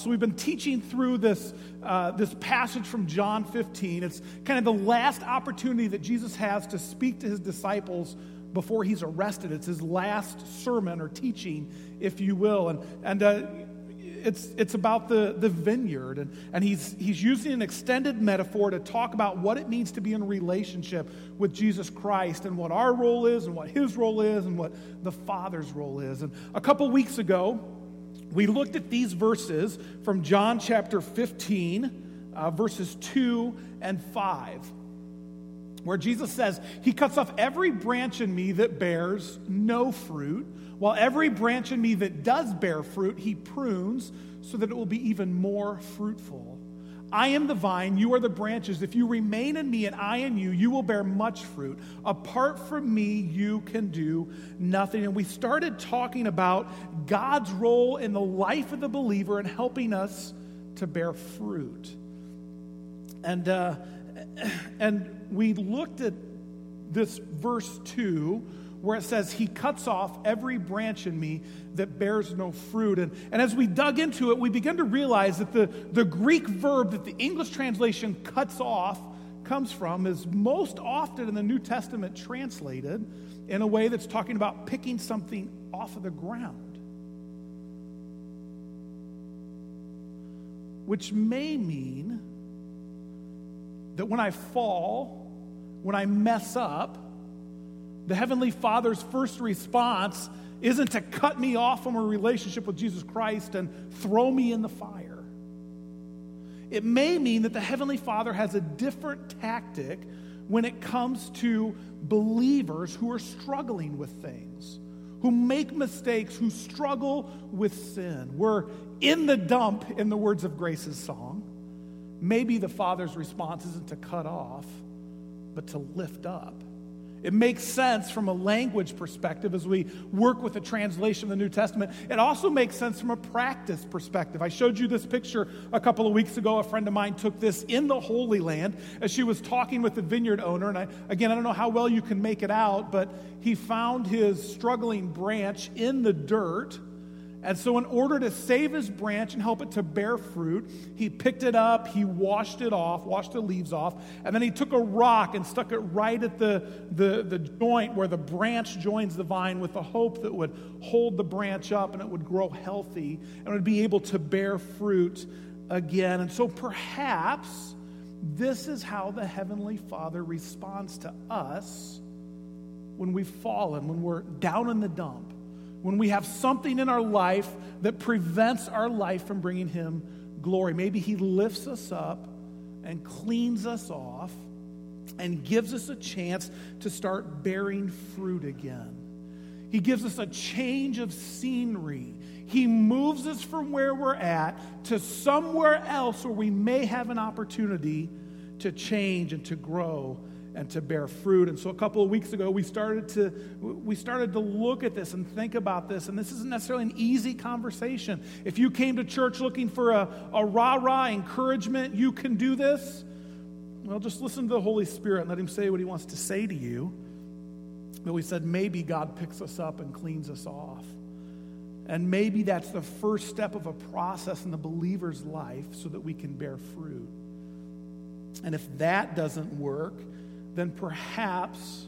So we've been teaching through this passage from John 15. It's kind of the last opportunity that Jesus has to speak to his disciples before he's arrested. It's his last sermon or teaching, if you will. And it's about the vineyard. And he's using an extended metaphor to talk about what it means to be in a relationship with Jesus Christ and what our role is and what his role is and what the Father's role is. And a couple weeks ago, we looked at these verses from John chapter 15, verses 2 and 5, where Jesus says, he cuts off every branch in me that bears no fruit, while every branch in me that does bear fruit, he prunes so that it will be even more fruitful. I am the vine, you are the branches. If you remain in me and I in you, you will bear much fruit. Apart from me, you can do nothing. And we started talking about God's role in the life of the believer in helping us to bear fruit. And we looked at this verse 2, where it says, he cuts off every branch in me that bears no fruit. And as we dug into it, we began to realize that the Greek verb that the English translation cuts off comes from is most often in the New Testament translated in a way that's talking about picking something off of the ground, which may mean that when I fall, when I mess up, the Heavenly Father's first response isn't to cut me off from a relationship with Jesus Christ and throw me in the fire. It may mean that the Heavenly Father has a different tactic when it comes to believers who are struggling with things, who make mistakes, who struggle with sin. We're in the dump, in the words of Grace's song. Maybe the Father's response isn't to cut off, but to lift up. It makes sense from a language perspective as we work with the translation of the New Testament. It also makes sense from a practice perspective. I showed you this picture a couple of weeks ago. A friend of mine took this in the Holy Land as she was talking with the vineyard owner. And I don't know how well you can make it out, but he found his struggling branch in the dirt. And so in order to save his branch and help it to bear fruit, he picked it up, he washed it off, washed the leaves off, and then he took a rock and stuck it right at the joint where the branch joins the vine with the hope that it would hold the branch up and it would grow healthy and it would be able to bear fruit again. And so perhaps this is how the Heavenly Father responds to us when we've fallen, when we're down in the dump. When we have something in our life that prevents our life from bringing him glory. Maybe he lifts us up and cleans us off and gives us a chance to start bearing fruit again. He gives us a change of scenery. He moves us from where we're at to somewhere else where we may have an opportunity to change and to grow and to bear fruit. And so a couple of weeks ago, we started to look at this and think about this. And this isn't necessarily an easy conversation. If you came to church looking for a rah-rah encouragement, you can do this. Well, just listen to the Holy Spirit and let him say what he wants to say to you. But we said maybe God picks us up and cleans us off. And maybe that's the first step of a process in the believer's life so that we can bear fruit. And if that doesn't work, then perhaps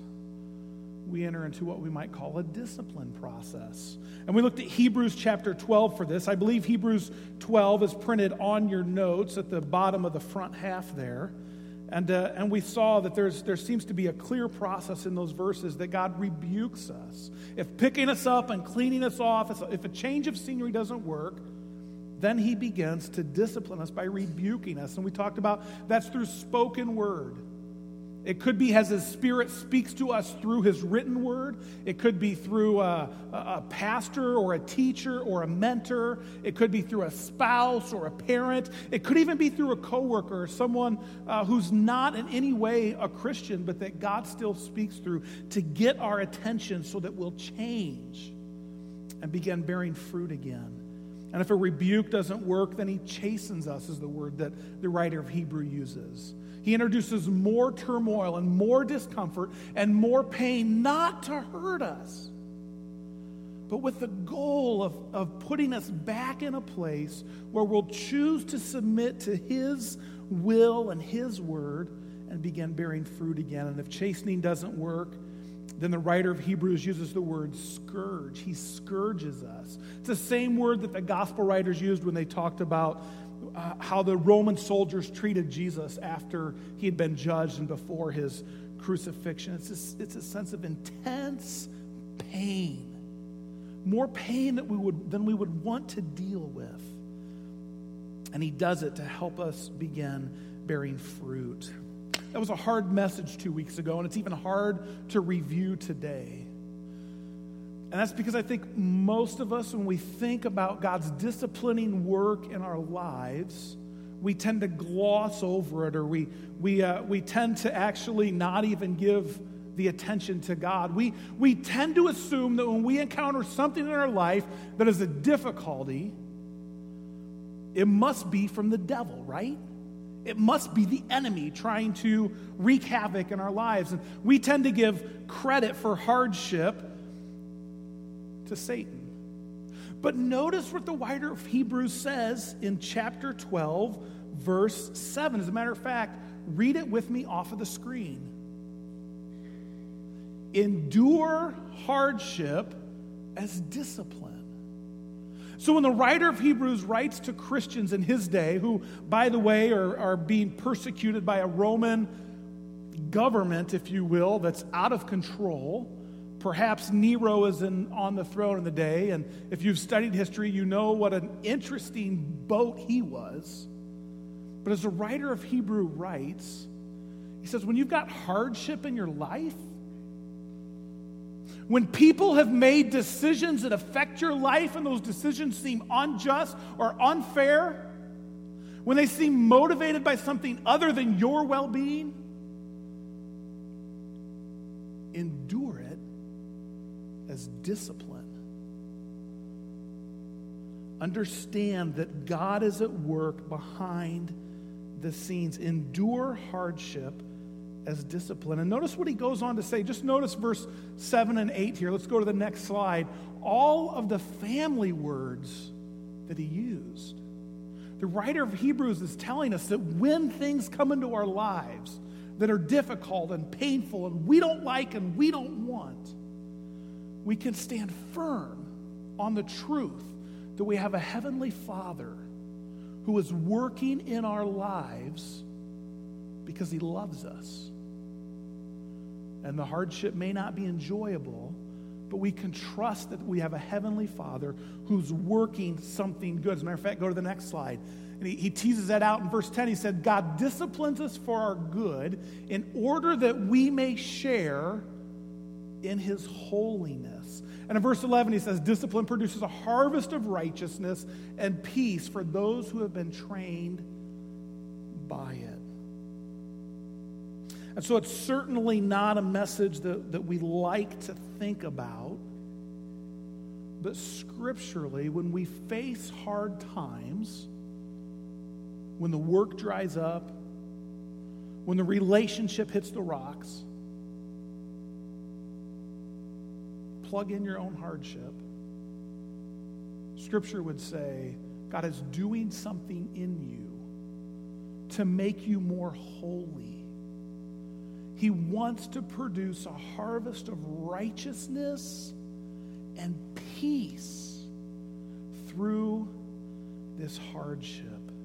we enter into what we might call a discipline process. And we looked at Hebrews chapter 12 for this. I believe Hebrews 12 is printed on your notes at the bottom of the front half there. And we saw that there seems to be a clear process in those verses that God rebukes us. If picking us up and cleaning us off, if a change of scenery doesn't work, then he begins to discipline us by rebuking us. And we talked about that's through spoken word. It could be as his Spirit speaks to us through his written word. It could be through a pastor or a teacher or a mentor. It could be through a spouse or a parent. It could even be through a coworker or someone who's not in any way a Christian, but that God still speaks through to get our attention so that we'll change and begin bearing fruit again. And if a rebuke doesn't work, then he chastens us, is the word that the writer of Hebrew uses. He introduces more turmoil and more discomfort and more pain, not to hurt us, but with the goal of putting us back in a place where we'll choose to submit to His will and His word and begin bearing fruit again. And if chastening doesn't work, then the writer of Hebrews uses the word scourge. He scourges us. It's the same word that the gospel writers used when they talked about how the Roman soldiers treated Jesus after he had been judged and before his crucifixion. It's a sense of intense pain, more pain than we would want to deal with. And he does it to help us begin bearing fruit. That was a hard message 2 weeks ago, and it's even hard to review today. And that's because I think most of us, when we think about God's disciplining work in our lives, we tend to gloss over it, or we tend to actually not even give the attention to God. We tend to assume that when we encounter something in our life that is a difficulty, it must be from the devil, right? It must be the enemy trying to wreak havoc in our lives. And we tend to give credit for hardship to Satan. But notice what the writer of Hebrews says in chapter 12, verse 7. As a matter of fact, read it with me off of the screen. Endure hardship as discipline. So when the writer of Hebrews writes to Christians in his day, who, by the way, are being persecuted by a Roman government, if you will, that's out of control. Perhaps Nero is on the throne in the day, and if you've studied history, you know what an interesting boat he was. But as the writer of Hebrew writes, he says, when you've got hardship in your life, when people have made decisions that affect your life and those decisions seem unjust or unfair, when they seem motivated by something other than your well-being, endure it as discipline. Understand that God is at work behind the scenes. Endure hardship as discipline. And notice what he goes on to say. Just notice verse 7 and 8 here. Let's go to the next slide. All of the family words that he used. The writer of Hebrews is telling us that when things come into our lives that are difficult and painful and we don't like and we don't want, we can stand firm on the truth that we have a heavenly Father who is working in our lives because he loves us. And the hardship may not be enjoyable, but we can trust that we have a heavenly Father who's working something good. As a matter of fact, go to the next slide. And he teases that out in verse 10. He said, God disciplines us for our good in order that we may share in his holiness. And in verse 11, he says, discipline produces a harvest of righteousness and peace for those who have been trained by it. And so it's certainly not a message that we like to think about. But scripturally, when we face hard times, when the work dries up, when the relationship hits the rocks, plug in your own hardship. Scripture would say, God is doing something in you to make you more holy. He wants to produce a harvest of righteousness and peace through this hardship.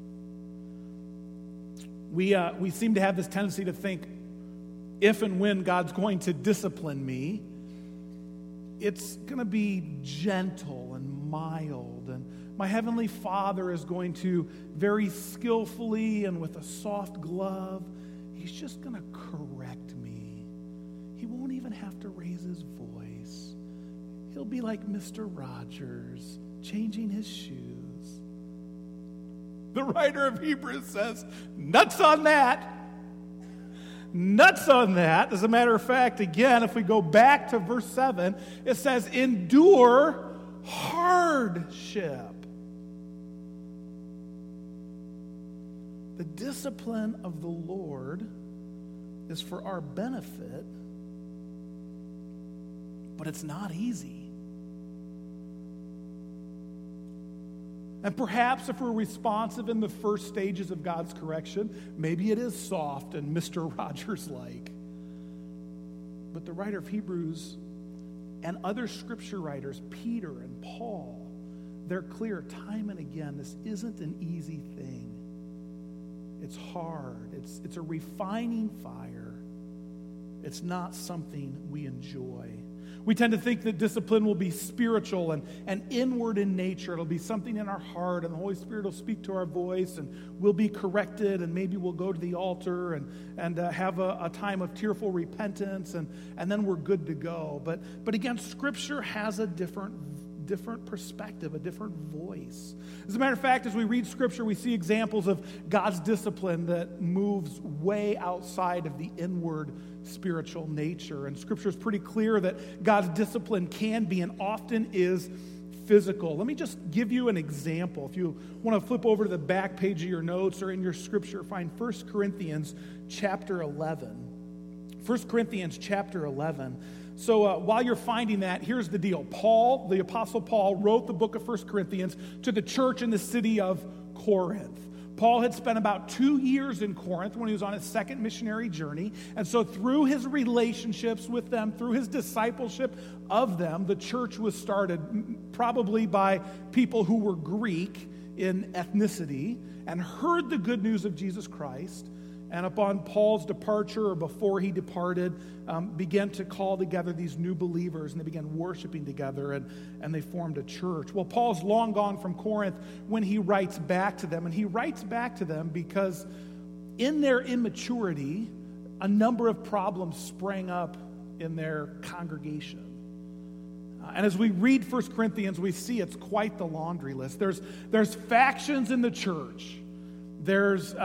We seem to have this tendency to think if and when God's going to discipline me, it's going to be gentle and mild, and my Heavenly Father is going to very skillfully and with a soft glove, he's just going to correct me. He won't even have to raise his voice. He'll be like Mr. Rogers, changing his shoes. The writer of Hebrews says, nuts on that. Nuts on that. As a matter of fact, again, if we go back to verse 7, it says, endure hardship. The discipline of the Lord is for our benefit, but it's not easy. And perhaps if we're responsive in the first stages of God's correction, maybe it is soft and Mr. Rogers-like. But the writer of Hebrews and other scripture writers, Peter and Paul, they're clear time and again, this isn't an easy thing. It's hard. It's a refining fire. It's not something we enjoy. We tend to think that discipline will be spiritual and inward in nature. It'll be something in our heart, and the Holy Spirit will speak to our voice, and we'll be corrected, and maybe we'll go to the altar and have a time of tearful repentance, and then we're good to go. But again, Scripture has a different perspective, a different voice. As a matter of fact, as we read Scripture, we see examples of God's discipline that moves way outside of the inward spiritual nature. And Scripture is pretty clear that God's discipline can be and often is physical. Let me just give you an example. If you want to flip over to the back page of your notes or in your Scripture, find 1 Corinthians chapter 11. 1 Corinthians chapter 11. So while you're finding that, here's the deal. Paul, the Apostle Paul, wrote the book of 1 Corinthians to the church in the city of Corinth. Paul had spent about 2 years in Corinth when he was on his second missionary journey. And so through his relationships with them, through his discipleship of them, the church was started probably by people who were Greek in ethnicity and heard the good news of Jesus Christ. And upon Paul's departure, or before he departed, began to call together these new believers, and they began worshiping together, and they formed a church. Well, Paul's long gone from Corinth when he writes back to them, and he writes back to them because in their immaturity, a number of problems sprang up in their congregation. And as we read 1 Corinthians, we see it's quite the laundry list. There's factions in the church. There's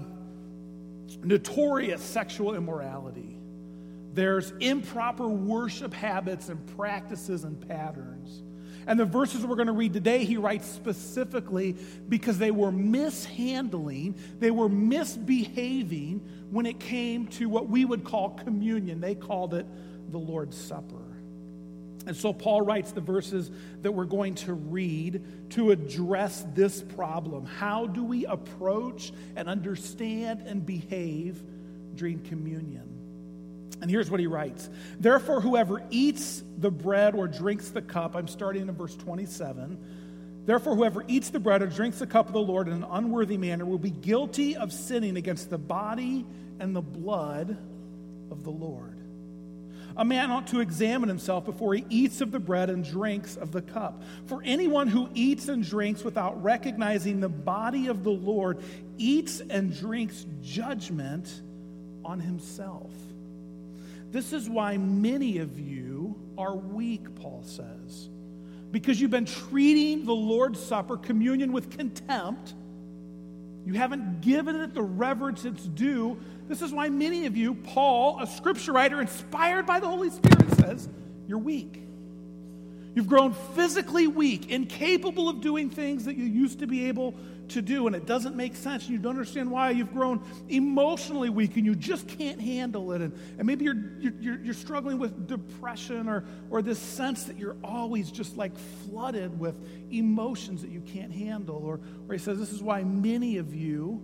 notorious sexual immorality. There's improper worship habits and practices and patterns. And the verses we're going to read today, he writes specifically because they were mishandling, they were misbehaving when it came to what we would call communion. They called it the Lord's Supper. And so Paul writes the verses that we're going to read to address this problem. How do we approach and understand and behave during communion? And here's what he writes. Therefore, whoever eats the bread or drinks the cup, I'm starting in verse 27. Therefore, whoever eats the bread or drinks the cup of the Lord in an unworthy manner will be guilty of sinning against the body and the blood of the Lord. A man ought to examine himself before he eats of the bread and drinks of the cup. For anyone who eats and drinks without recognizing the body of the Lord eats and drinks judgment on himself. This is why many of you are weak, Paul says, because you've been treating the Lord's Supper, communion, with contempt. You haven't given it the reverence it's due. This is why many of you, Paul, a scripture writer inspired by the Holy Spirit, says, you're weak. You've grown physically weak, incapable of doing things that you used to be able to do, and it doesn't make sense. And you don't understand why. You've grown emotionally weak, and you just can't handle it. And maybe you're struggling with depression or this sense that you're always just like flooded with emotions that you can't handle. Or he says, this is why many of you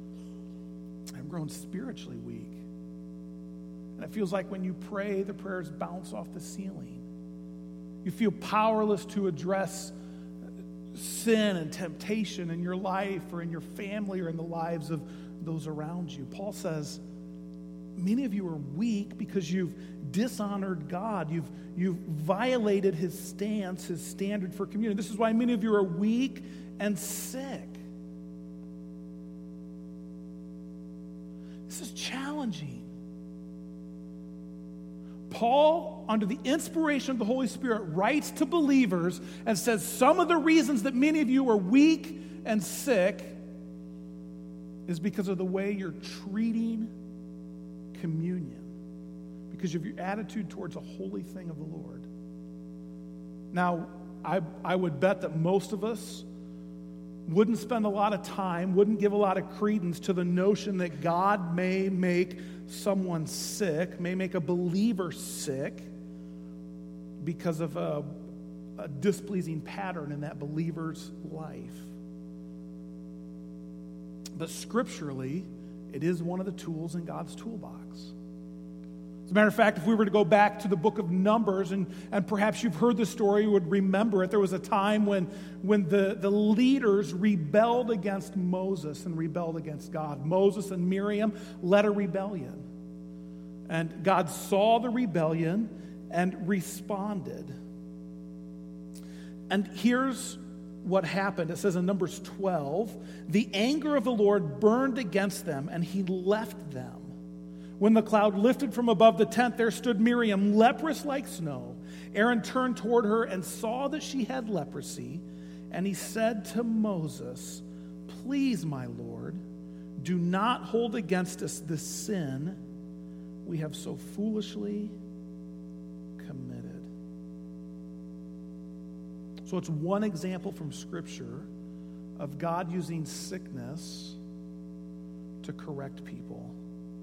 have grown spiritually weak. And it feels like when you pray, the prayers bounce off the ceiling. You feel powerless to address sin and temptation in your life or in your family or in the lives of those around you. Paul says, many of you are weak because you've dishonored God. You've violated his stance, his standard for communion. This is why many of you are weak and sick. This is challenging. Paul, under the inspiration of the Holy Spirit, writes to believers and says some of the reasons that many of you are weak and sick is because of the way you're treating communion, because of your attitude towards a holy thing of the Lord. Now, I would bet that most of us wouldn't spend a lot of time, wouldn't give a lot of credence to the notion that God may make someone sick, may make a believer sick because of a displeasing pattern in that believer's life. But scripturally, it is one of the tools in God's toolbox. As a matter of fact, if we were to go back to the book of Numbers, and perhaps you've heard the story, you would remember it, there was a time when the leaders rebelled against Moses and rebelled against God. Moses and Miriam led a rebellion. And God saw the rebellion and responded. And here's what happened. It says in Numbers 12, the anger of the Lord burned against them, and he left them. When the cloud lifted from above the tent, there stood Miriam, leprous like snow. Aaron turned toward her and saw that she had leprosy, and he said to Moses, "Please, my Lord, do not hold against us the sin we have so foolishly committed." So it's one example from Scripture of God using sickness to correct people.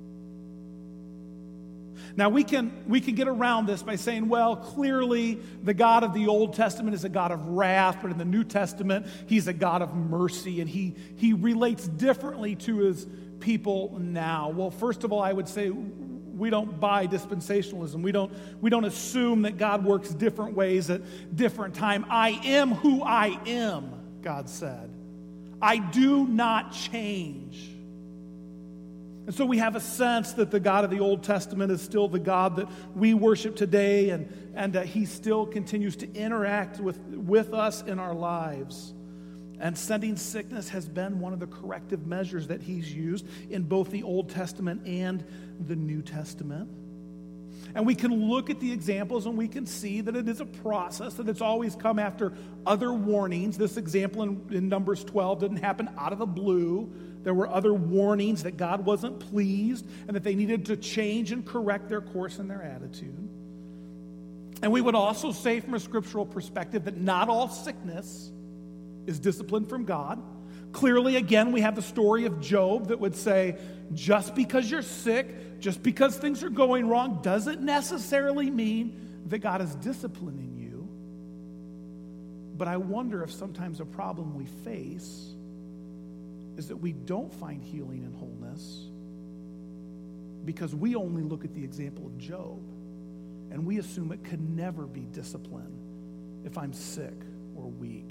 Now, we can get around this by saying, well, clearly the God of the Old Testament is a God of wrath, but in the New Testament, he's a God of mercy, and he relates differently to his people now. Well, first of all, I would say we don't buy dispensationalism. We don't assume that God works different ways at different times. I am who I am, God said. I do not change. And so we have a sense that the God of the Old Testament is still the God that we worship today, and he still continues to interact with us in our lives. And sending sickness has been one of the corrective measures that he's used in both the Old Testament and the New Testament. And we can look at the examples and we can see that it is a process, that it's always come after other warnings. This example in Numbers 12 didn't happen out of the blue. There were other warnings that God wasn't pleased and that they needed to change and correct their course and their attitude. And we would also say from a scriptural perspective that not all sickness is discipline from God. Clearly, again, we have the story of Job that would say, just because you're sick, just because things are going wrong, doesn't necessarily mean that God is disciplining you. But I wonder if sometimes a problem we face is that we don't find healing and wholeness because we only look at the example of Job and we assume it could never be discipline if I'm sick or weak.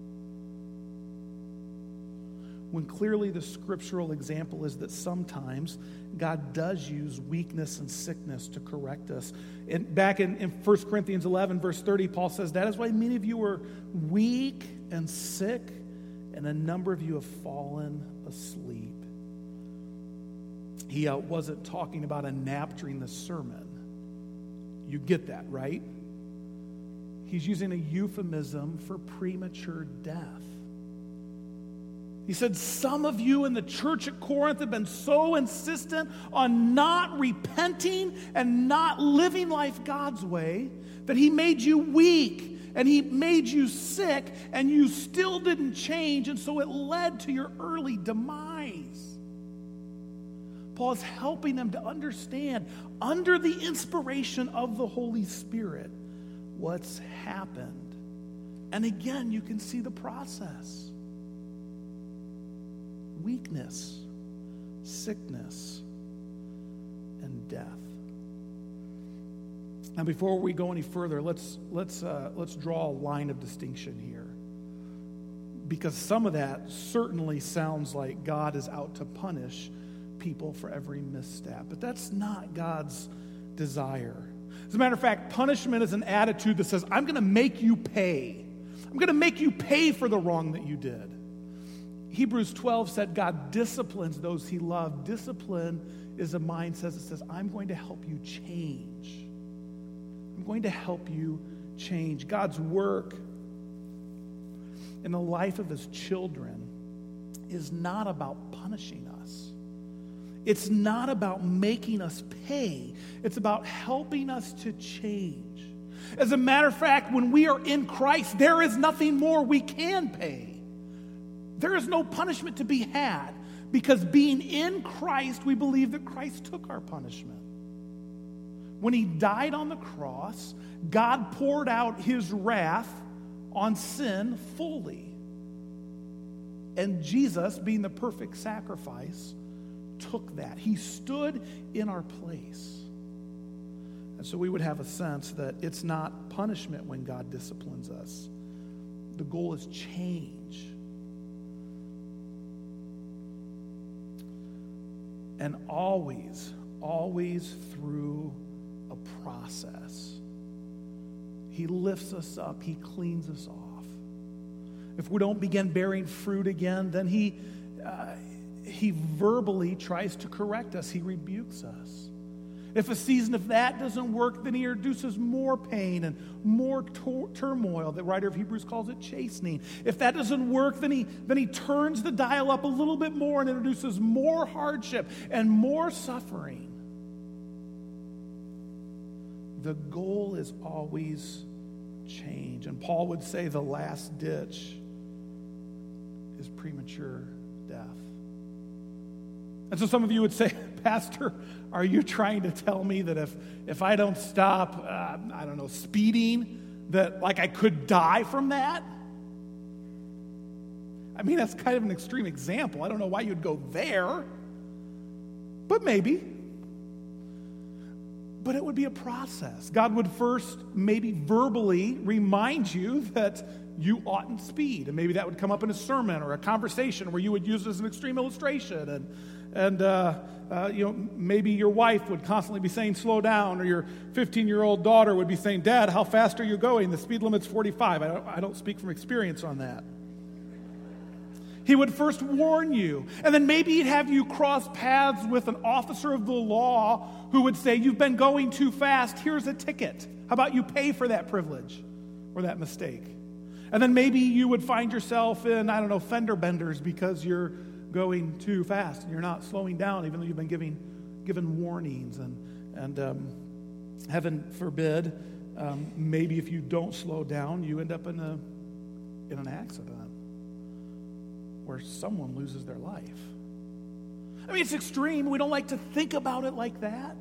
When clearly the scriptural example is that sometimes God does use weakness and sickness to correct us. And back in 1 Corinthians 11, verse 30, Paul says, that is why many of you are weak and sick, and a number of you have fallen asleep. He wasn't talking about a nap during the sermon. You get that, right? He's using a euphemism for premature death. He said, some of you in the church at Corinth have been so insistent on not repenting and not living life God's way that he made you weak and he made you sick and you still didn't change, and so it led to your early demise. Paul is helping them to understand, under the inspiration of the Holy Spirit, what's happened. And again, you can see the process. Weakness, sickness, and death. Now, before we go any further, let's draw a line of distinction here, because some of that certainly sounds like God is out to punish people for every misstep, but that's not God's desire. As a matter of fact, punishment is an attitude that says, I'm going to make you pay. I'm going to make you pay for the wrong that you did. Hebrews 12 said God disciplines those he loved. Discipline is a mindset that says, I'm going to help you change. I'm going to help you change. God's work in the life of his children is not about punishing us. It's not about making us pay. It's about helping us to change. As a matter of fact, when we are in Christ, there is nothing more we can pay. There is no punishment to be had, because being in Christ, we believe that Christ took our punishment. When he died on the cross, God poured out his wrath on sin fully. And Jesus, being the perfect sacrifice, took that. He stood in our place. And so we would have a sense that it's not punishment when God disciplines us. The goal is change. And always through a process. He lifts us up. He cleans us off. If we don't begin bearing fruit again, then he verbally tries to correct us. He rebukes us. If a season of that doesn't work, then he introduces more pain and more turmoil. The writer of Hebrews calls it chastening. If that doesn't work, then he turns the dial up a little bit more and introduces more hardship and more suffering. The goal is always change. And Paul would say the last ditch is premature death. And so some of you would say, Pastor, are you trying to tell me that if I don't stop, speeding, that like I could die from that? I mean, that's kind of an extreme example. I don't know why you'd go there, but maybe. But it would be a process. God would first maybe verbally remind you that you oughtn't speed. And maybe that would come up in a sermon or a conversation where you would use it as an extreme illustration. And maybe your wife would constantly be saying, slow down, or your 15-year-old daughter would be saying, Dad, how fast are you going? The speed limit's 45. I don't speak from experience on that. He would first warn you, and then maybe he'd have you cross paths with an officer of the law who would say, you've been going too fast, here's a ticket. How about you pay for that privilege or that mistake? And then maybe you would find yourself in, fender benders because you're going too fast and you're not slowing down, even though you've been given warnings. And heaven forbid, maybe if you don't slow down, you end up in an accident where someone loses their life. I mean, it's extreme. We don't like to think about it like that.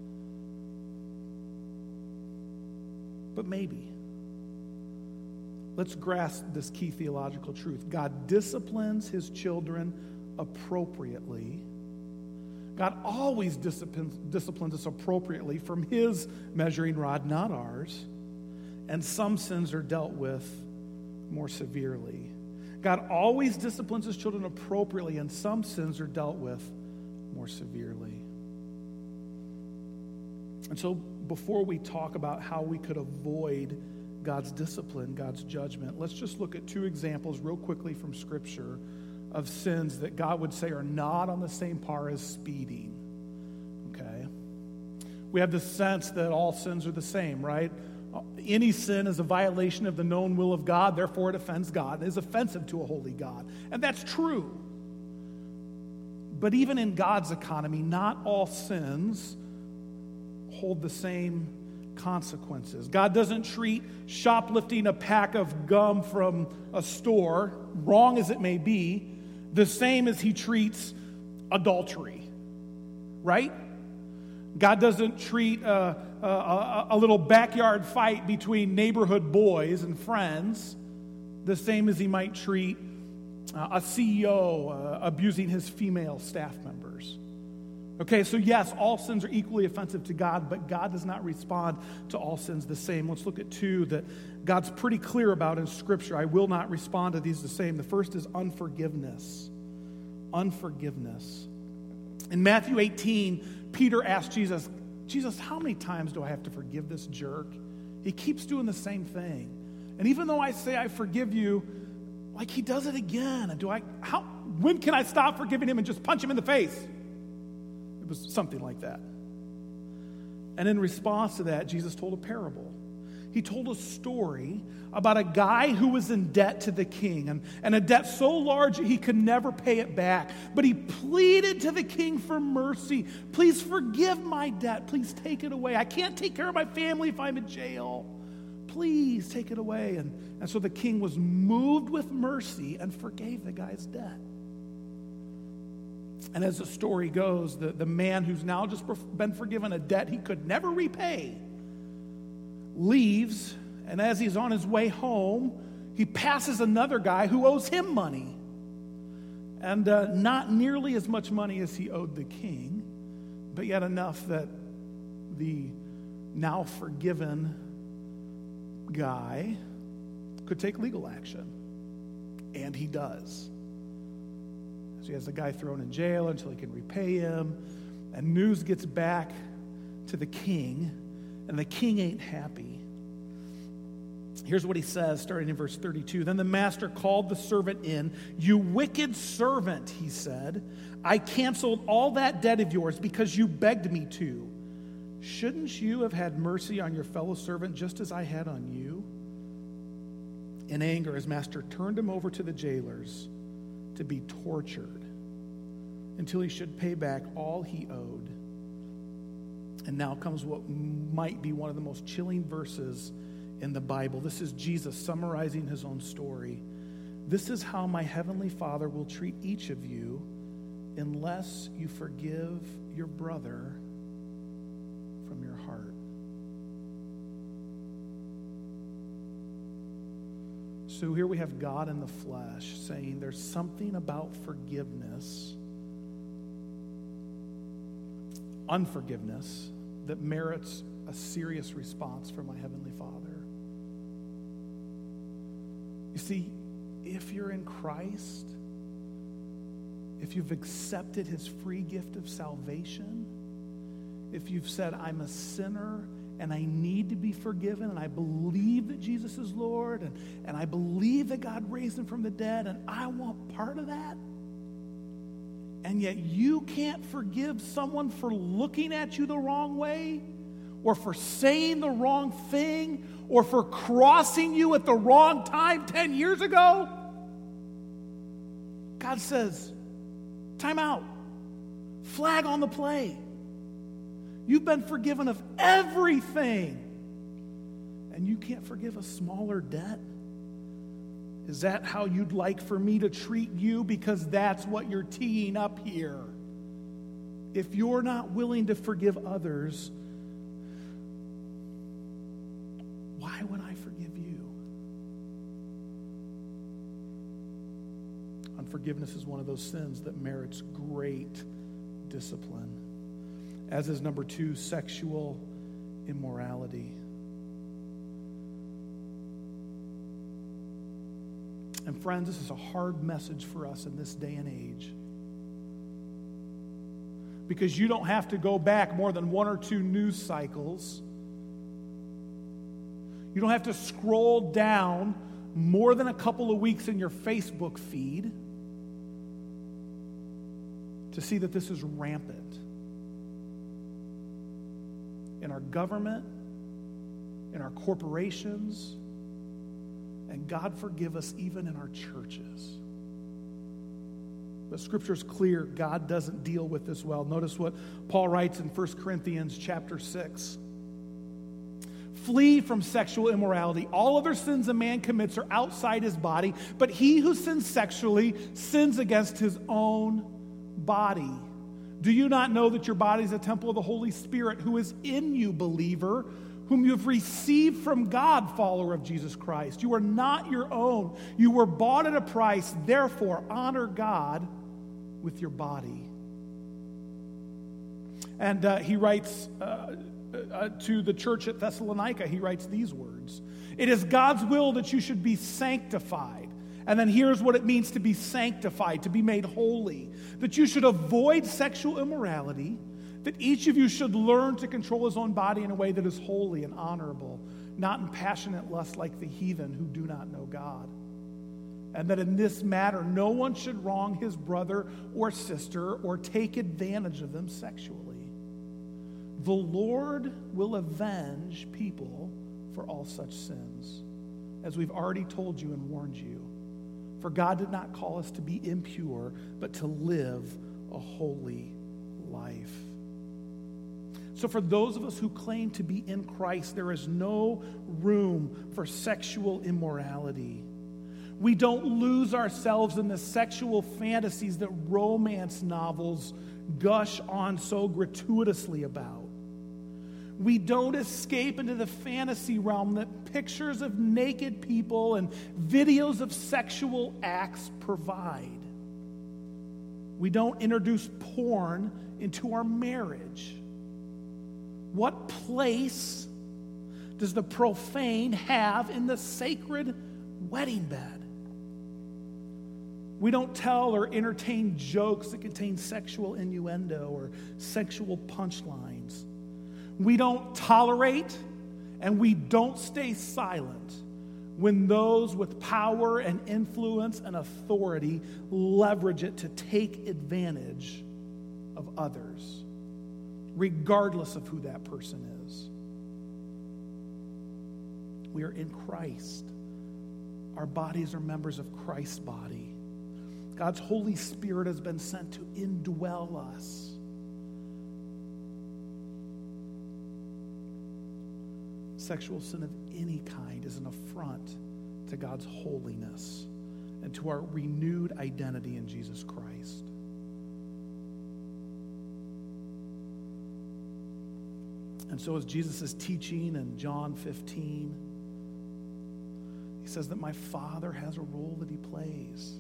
But maybe. Let's grasp this key theological truth. God disciplines his children appropriately. God always disciplines us appropriately from his measuring rod, not ours. And some sins are dealt with more severely. God always disciplines his children appropriately, and some sins are dealt with more severely. And so before we talk about how we could avoid God's discipline, God's judgment, let's just look at two examples real quickly from Scripture of sins that God would say are not on the same par as speeding. Okay? We have the sense that all sins are the same, right? Any sin is a violation of the known will of God, therefore it offends God. It is offensive to a holy God. And that's true. But even in God's economy, not all sins hold the same consequences. God doesn't treat shoplifting a pack of gum from a store, wrong as it may be, the same as he treats adultery, right? God doesn't treat a little backyard fight between neighborhood boys and friends the same as he might treat a CEO abusing his female staff members. Okay, so yes, all sins are equally offensive to God, but God does not respond to all sins the same. Let's look at two that God's pretty clear about in Scripture. I will not respond to these the same. The first is unforgiveness. Unforgiveness. In Matthew 18, Peter asked Jesus, how many times do I have to forgive this jerk? He keeps doing the same thing. And even though I say I forgive you, like he does it again. And when can I stop forgiving him and just punch him in the face? It was something like that. And in response to that, Jesus told a parable. He told a story about a guy who was in debt to the king, and a debt so large that he could never pay it back. But he pleaded to the king for mercy. Please forgive my debt. Please take it away. I can't take care of my family if I'm in jail. Please take it away. And so the king was moved with mercy and forgave the guy's debt. And as the story goes, the man who's now just been forgiven a debt he could never repay leaves, and as he's on his way home, he passes another guy who owes him money. And not nearly as much money as he owed the king, but yet enough that the now forgiven guy could take legal action. And he does. So he has the guy thrown in jail until he can repay him. And news gets back to the king, and the king ain't happy. Here's what he says, starting in verse 32. Then the master called the servant in. "You wicked servant," he said, "I canceled all that debt of yours because you begged me to. Shouldn't you have had mercy on your fellow servant just as I had on you?" In anger, his master turned him over to the jailers to be tortured until he should pay back all he owed. And now comes what might be one of the most chilling verses in the Bible. This is Jesus summarizing his own story. "This is how my heavenly Father will treat each of you unless you forgive your brother from your heart." So here we have God in the flesh saying there's something about forgiveness, unforgiveness, that merits a serious response from my heavenly Father. You see, if you're in Christ, if you've accepted his free gift of salvation, if you've said, "I'm a sinner and I need to be forgiven, and I believe that Jesus is Lord, and I believe that God raised him from the dead, and I want part of that," and yet you can't forgive someone for looking at you the wrong way, or for saying the wrong thing, or for crossing you at the wrong time 10 years ago, God says, time out. Flag on the play. You've been forgiven of everything, and you can't forgive a smaller debt? Is that how you'd like for me to treat you? Because that's what you're teeing up here. If you're not willing to forgive others, why would I forgive you? Unforgiveness is one of those sins that merits great discipline. As is number 2, sexual immorality. And friends, this is a hard message for us in this day and age. Because you don't have to go back more than 1 or 2 news cycles. You don't have to scroll down more than a couple of weeks in your Facebook feed to see that this is rampant. In our government, in our corporations, and God forgive us, even in our churches. But Scripture's clear, God doesn't deal with this well. Notice what Paul writes in 1 Corinthians chapter 6. "Flee from sexual immorality. All other sins a man commits are outside his body, but he who sins sexually sins against his own body. Do you not know that your body is a temple of the Holy Spirit who is in you, believer, whom you have received from God, follower of Jesus Christ? You are not your own. You were bought at a price. Therefore, honor God with your body." And he writes to the church at Thessalonica, he writes these words: "It is God's will that you should be sanctified." And then here's what it means to be sanctified, to be made holy. "That you should avoid sexual immorality, that each of you should learn to control his own body in a way that is holy and honorable, not in passionate lust like the heathen who do not know God. And that in this matter, no one should wrong his brother or sister or take advantage of them sexually. The Lord will avenge people for all such sins, as we've already told you and warned you. For God did not call us to be impure, but to live a holy life." So for those of us who claim to be in Christ, there is no room for sexual immorality. We don't lose ourselves in the sexual fantasies that romance novels gush on so gratuitously about. We don't escape into the fantasy realm that pictures of naked people and videos of sexual acts provide. We don't introduce porn into our marriage. What place does the profane have in the sacred wedding bed? We don't tell or entertain jokes that contain sexual innuendo or sexual punchlines. We don't tolerate and we don't stay silent when those with power and influence and authority leverage it to take advantage of others, regardless of who that person is. We are in Christ. Our bodies are members of Christ's body. God's Holy Spirit has been sent to indwell us. Sexual sin of any kind is an affront to God's holiness and to our renewed identity in Jesus Christ. And so as Jesus is teaching in John 15, he says that my Father has a role that he plays.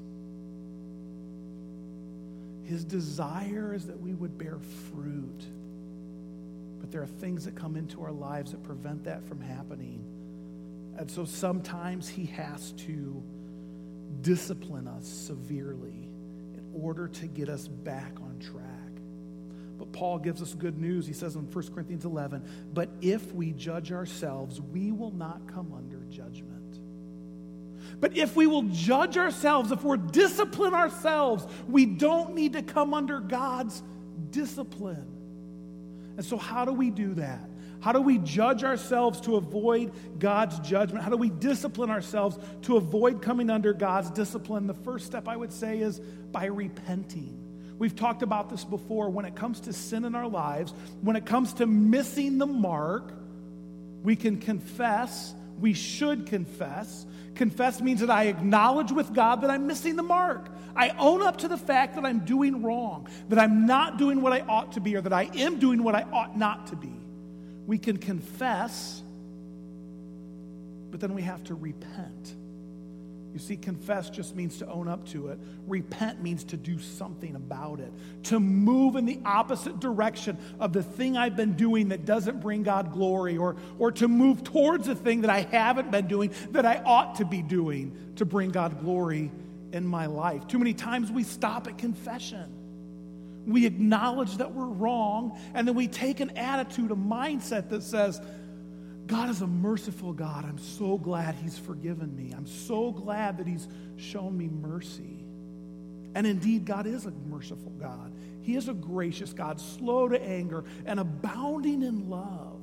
His desire is that we would bear fruit. But there are things that come into our lives that prevent that from happening. And so sometimes he has to discipline us severely in order to get us back on track. But Paul gives us good news. He says in 1 Corinthians 11, but if we judge ourselves, we will not come under judgment. But if we will judge ourselves, if we're discipline ourselves, we don't need to come under God's discipline. And so how do we do that? How do we judge ourselves to avoid God's judgment? How do we discipline ourselves to avoid coming under God's discipline? The first step, I would say, is by repenting. We've talked about this before. When it comes to sin in our lives, when it comes to missing the mark, we can confess. We should confess. Confess means that I acknowledge with God that I'm missing the mark. I own up to the fact that I'm doing wrong, that I'm not doing what I ought to be, or that I am doing what I ought not to be. We can confess, but then we have to repent. You see, confess just means to own up to it. Repent means to do something about it, to move in the opposite direction of the thing I've been doing that doesn't bring God glory, or to move towards the thing that I haven't been doing that I ought to be doing to bring God glory in my life. Too many times we stop at confession. We acknowledge that we're wrong, and then we take an attitude, a mindset that says, God is a merciful God. I'm so glad he's forgiven me. I'm so glad that he's shown me mercy. And indeed, God is a merciful God. He is a gracious God, slow to anger and abounding in love.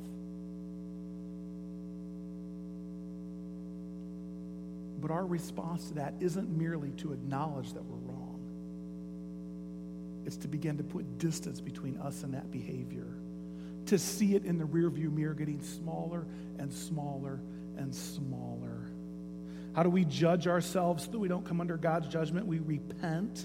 But our response to that isn't merely to acknowledge that we're wrong. It's to begin to put distance between us and that behavior, to see it in the rearview mirror getting smaller and smaller and smaller. How do we judge ourselves so that we don't come under God's judgment? We repent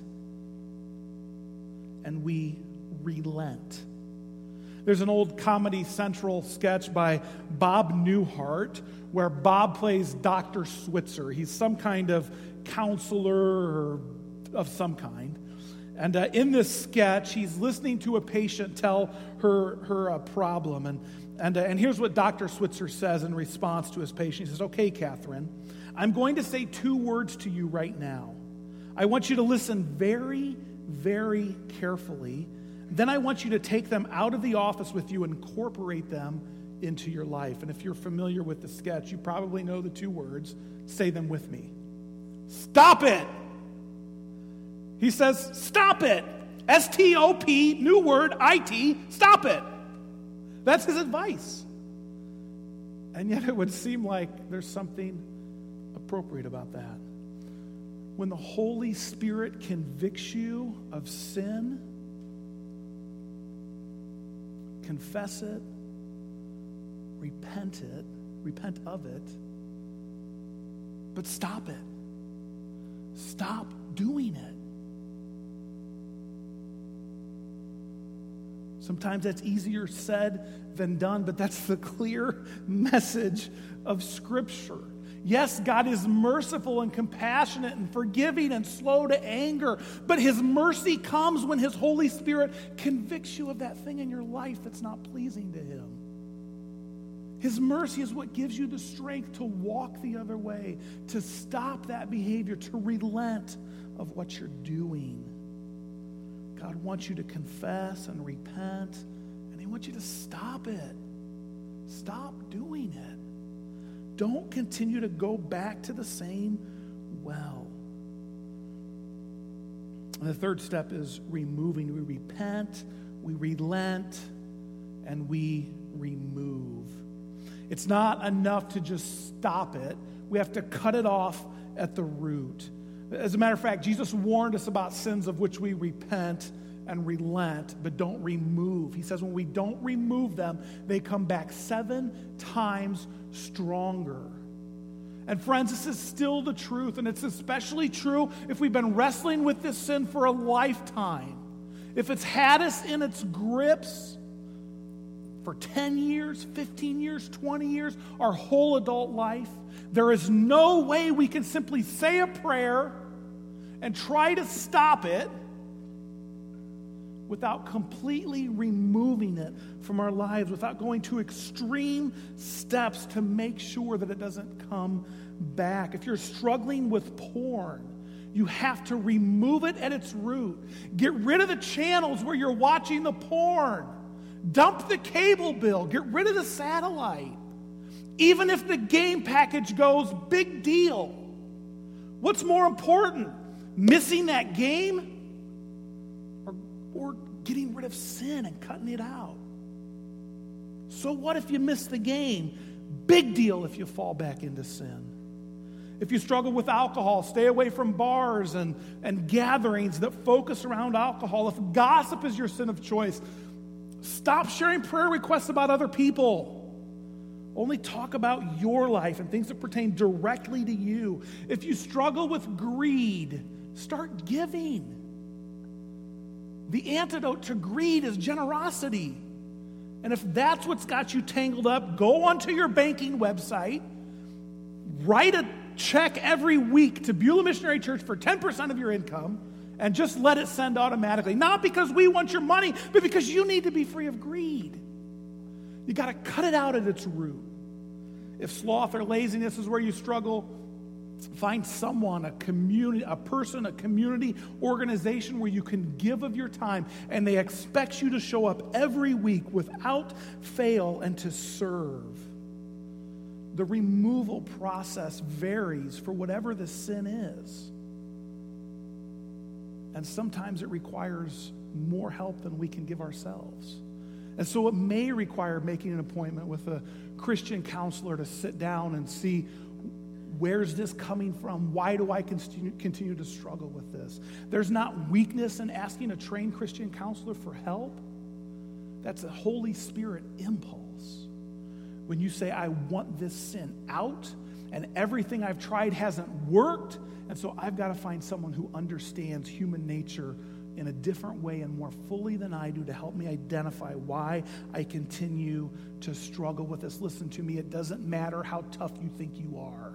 and we relent. There's an old Comedy Central sketch by Bob Newhart where Bob plays Dr. Switzer. He's some kind of counselor or of some kind. And in this sketch, he's listening to a patient tell her problem. And here's what Dr. Switzer says in response to his patient. He says, okay, Catherine, I'm going to say 2 words to you right now. I want you to listen very, very carefully. Then I want you to take them out of the office with you and incorporate them into your life. And if you're familiar with the sketch, you probably know the 2 words. Say them with me. Stop it! He says, stop it. S-T-O-P, new word, I-T, stop it. That's his advice. And yet it would seem like there's something appropriate about that. When the Holy Spirit convicts you of sin, confess it, repent of it, but stop it. Stop doing it. Sometimes that's easier said than done, but that's the clear message of Scripture. Yes, God is merciful and compassionate and forgiving and slow to anger, but his mercy comes when his Holy Spirit convicts you of that thing in your life that's not pleasing to him. His mercy is what gives you the strength to walk the other way, to stop that behavior, to relent of what you're doing. God wants you to confess and repent, and he wants you to stop it. Stop doing it. Don't continue to go back to the same well. And the third step is removing. We repent, we relent, and we remove. It's not enough to just stop it. We have to cut it off at the root. As a matter of fact, Jesus warned us about sins of which we repent and relent, but don't remove. He says when we don't remove them, they come back 7 times stronger. And friends, this is still the truth, and it's especially true if we've been wrestling with this sin for a lifetime. If it's had us in its grips for 10 years, 15 years, 20 years, our whole adult life, there is no way we can simply say a prayer and try to stop it without completely removing it from our lives, without going to extreme steps to make sure that it doesn't come back. If you're struggling with porn, you have to remove it at its root. Get rid of the channels where you're watching the porn. Dump the cable bill. Get rid of the satellite. Even if the game package goes, big deal. What's more important? Missing that game or getting rid of sin and cutting it out? So what if you miss the game? Big deal if you fall back into sin. If you struggle with alcohol, stay away from bars and gatherings that focus around alcohol. If gossip is your sin of choice, stop sharing prayer requests about other people. Only talk about your life and things that pertain directly to you. If you struggle with greed, start giving. The antidote to greed is generosity. And if that's what's got you tangled up, go onto your banking website, write a check every week to Beulah Missionary Church for 10% of your income, and just let it send automatically. Not because we want your money, but because you need to be free of greed. You got to cut it out at its root. If sloth or laziness is where you struggle, find someone, a community, a person, a community, organization where you can give of your time and they expect you to show up every week without fail and to serve. The removal process varies for whatever the sin is. And sometimes it requires more help than we can give ourselves. And so it may require making an appointment with a Christian counselor to sit down and see, where's this coming from? Why do I continue to struggle with this? There's not weakness in asking a trained Christian counselor for help. That's a Holy Spirit impulse. When you say, I want this sin out, and everything I've tried hasn't worked, and so I've got to find someone who understands human nature in a different way and more fully than I do to help me identify why I continue to struggle with this. Listen to me, it doesn't matter how tough you think you are.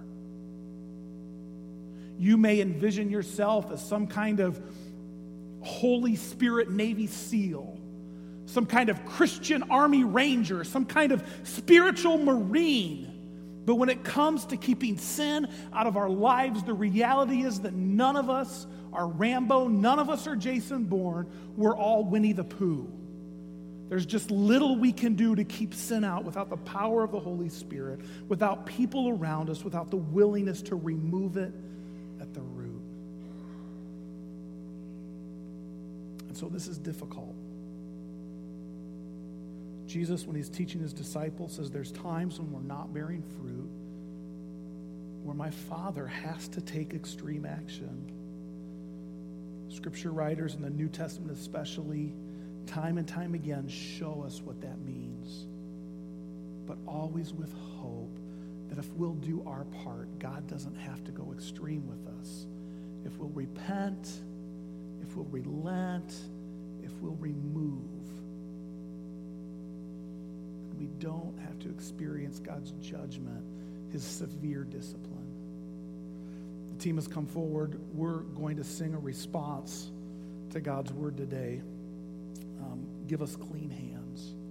You may envision yourself as some kind of Holy Spirit Navy SEAL, some kind of Christian Army Ranger, some kind of spiritual Marine. But when it comes to keeping sin out of our lives, the reality is that none of us are Rambo, none of us are Jason Bourne. We're all Winnie the Pooh. There's just little we can do to keep sin out without the power of the Holy Spirit, without people around us, without the willingness to remove it at the root. And so this is difficult. Jesus, when he's teaching his disciples, says there's times when we're not bearing fruit, where my Father has to take extreme action. Scripture writers in the New Testament especially, time and time again, show us what that means. But always with hope that if we'll do our part, God doesn't have to go extreme with us. If we'll repent, if we'll relent, if we'll remove, we don't have to experience God's judgment his severe discipline. The team has come forward. We're going to sing a response to God's word today. Give us clean hands.